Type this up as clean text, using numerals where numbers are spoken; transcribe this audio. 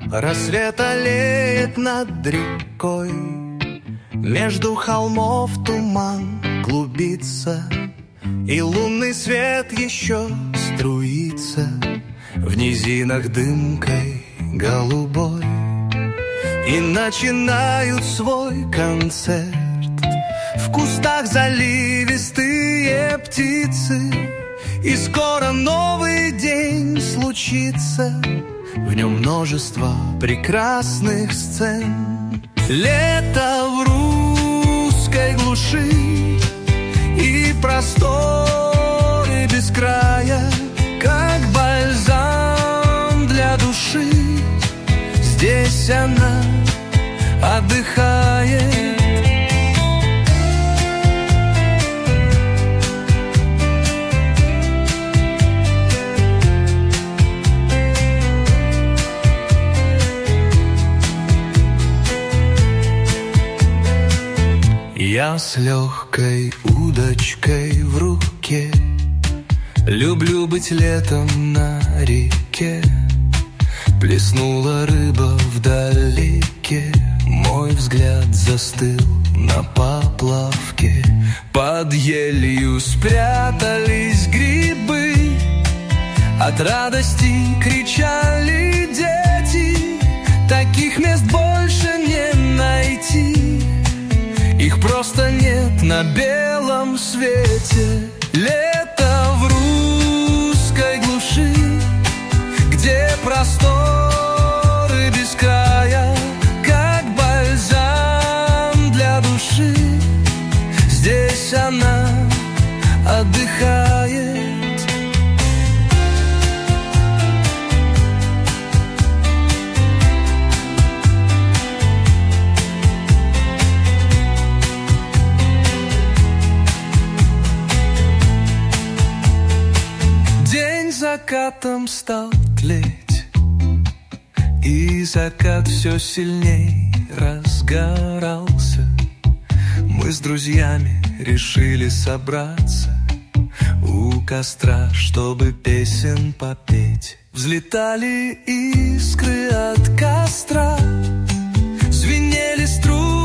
Рассвет аллеет над рекой, между холмов туман клубится, и лунный свет еще струится в низинах дымкой голубой. И начинают свой концерт в кустах заливистые птицы, и скоро новый день случится, в нем множество прекрасных сцен. Лето в русской глуши и просторы без края, как бальзам для души. Здесь она отдыхает. Я с легкой удочкой в руке люблю быть летом на реке. Плеснула рыба вдалеке, мой взгляд застыл на поплавке. Под елью спрятались грибы, от радости кричали дети. Таких мест больше не найти, их просто нет на белом свете. Лето в русской глуши, где просторы без края, как бальзам для души. Здесь она отдыхает. Закатом стал тлеть, и закат все сильней разгорался. Мы с друзьями решили собраться у костра, чтобы песен попеть. Взлетали искры от костра, звенели струны